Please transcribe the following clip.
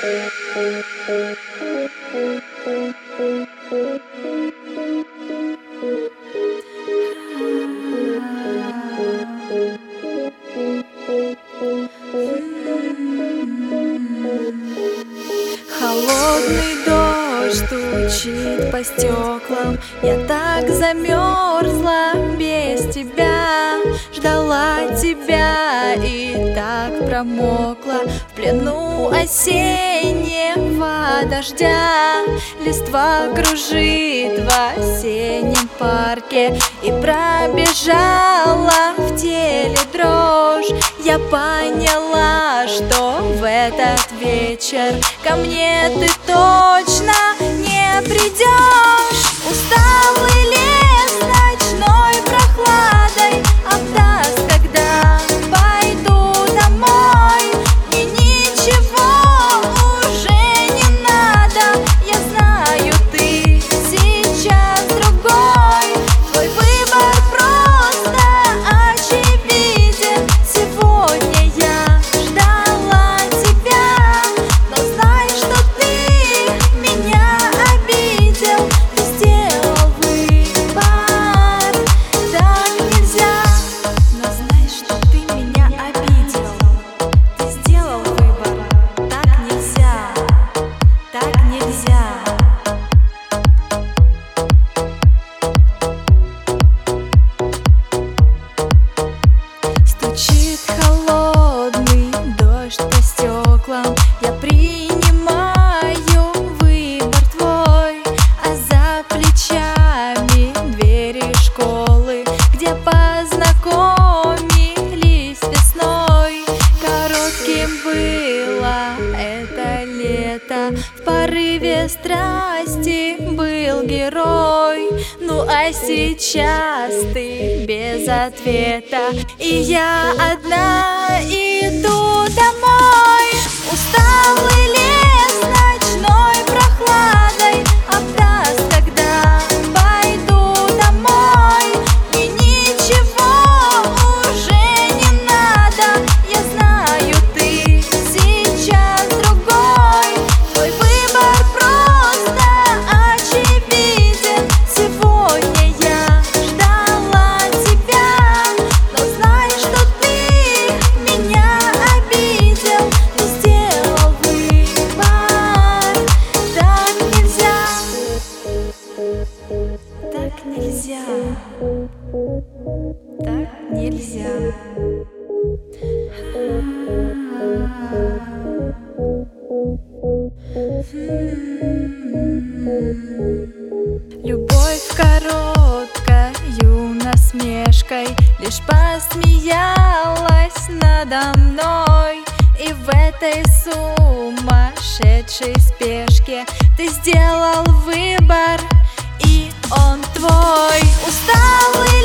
Холодный дождь стучит по стеклам. Я так замерзла без тебя, ждала тебя и так промокла в плену осеннего дождя. Листва кружит в осеннем парке, и пробежала в теле дрожь. Я поняла, что в этот вечер ко мне ты точно не придешь. Усталый лес ночной прохладой обдаст, когда пойду домой. Мне ничего уже не надо, я знаю, ты сейчас другой. Твой выбор просто очевиден. Сегодня я ждала тебя, но знай, что ты меня обидел. Ты сделал выбор, так нельзя. Но знай, что ты меня обидел. Ты сделал выбор, так нельзя. Так нельзя. Стучит холодный дождь по стеклам. Я принимаю выбор твой, а за плечами двери школы, где познакомились весной. Коротким было это лето, в порыве страсти был герой. Ну а сейчас ты без ответа, и я одна иду домой. Усталый лес ночной прохладой обдаст, когда пойду домой. Мне ничего уже не надо, я знаю, ты сейчас другой. Твой выбор просто очевиден. Сегодня я ждала тебя, но знай, что ты меня обидел. Ты сделал выбор, так нельзя. Так нельзя. Так нельзя. Любовь короткою насмешкой лишь посмеялась надо мной. И в этой сумасшедшей спешке ты сделал выбор, и он твой. Усталый